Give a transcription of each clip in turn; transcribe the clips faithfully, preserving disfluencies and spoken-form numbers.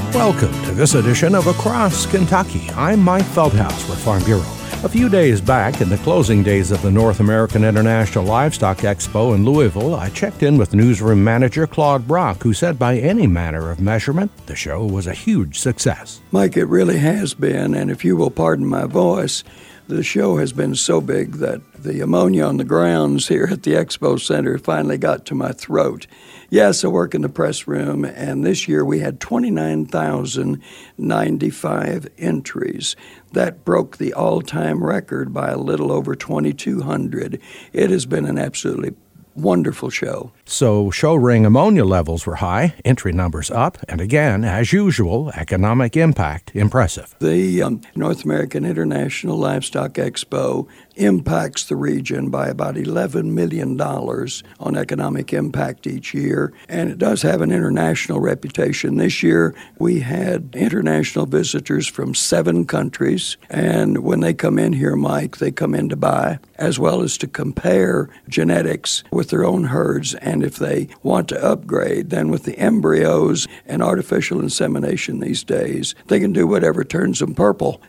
Welcome to this edition of Across Kentucky. I'm Mike Feldhaus with Farm Bureau. A few days back, in the closing days of the North American International Livestock Expo in Louisville, I checked in with newsroom manager Claude Brock, who said by any manner of measurement, the show was a huge success. Mike, it really has been, and if you will pardon my voice, the show has been so big that the ammonia on the grounds here at the Expo Center finally got to my throat. Yes, I work in the press room, and this year we had twenty-nine thousand ninety-five entries. That broke the all-time record by a little over twenty-two hundred. It has been an absolutely wonderful show. So show ring ammonia levels were high, entry numbers up, and again, as usual, economic impact impressive. The um, North American International Livestock Expo impacts the region by about eleven million dollars on economic impact each year, and it does have an international reputation. This year, we had international visitors from seven countries, and when they come in here, Mike, they come in to buy, as well as to compare genetics with their own herds, and if they want to upgrade, then with the embryos and artificial insemination these days, they can do whatever turns them purple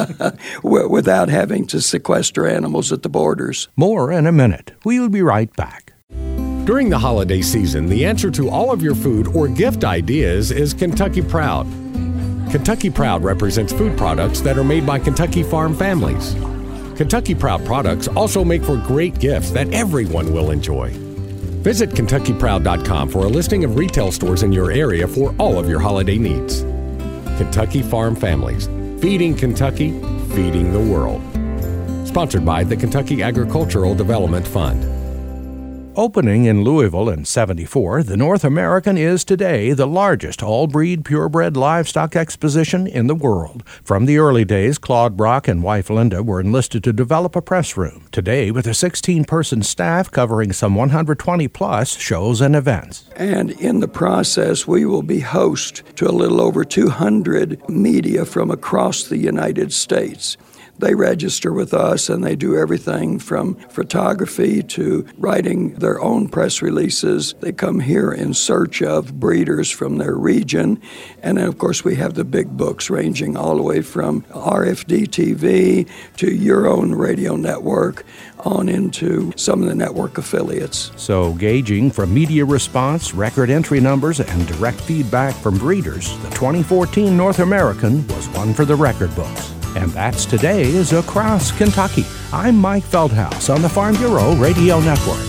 without having to sequester animals at the borders. More in a minute. We'll be right back. During the holiday season, the answer to all of your food or gift ideas is Kentucky Proud. Kentucky Proud represents food products that are made by Kentucky farm families. Kentucky Proud products also make for great gifts that everyone will enjoy. Visit Kentucky Proud dot com for a listing of retail stores in your area for all of your holiday needs. Kentucky Farm Families, feeding Kentucky, feeding the world. Sponsored by the Kentucky Agricultural Development Fund. Opening in Louisville in seventy-four, the North American is today the largest all-breed purebred livestock exposition in the world. From the early days, Claude Brock and wife Linda were enlisted to develop a press room. Today, with a sixteen-person staff covering some one hundred twenty plus shows and events. And in the process, we will be host to a little over two hundred media from across the United States. They register with us, and they do everything from photography to writing their own press releases. They come here in search of breeders from their region. And then, of course, we have the big books ranging all the way from R F D T V to your own radio network on into some of the network affiliates. So gauging from media response, record entry numbers, and direct feedback from breeders, the twenty fourteen North American was one for the record books. And that's today's Across Kentucky. I'm Mike Feldhaus on the Farm Bureau Radio Network.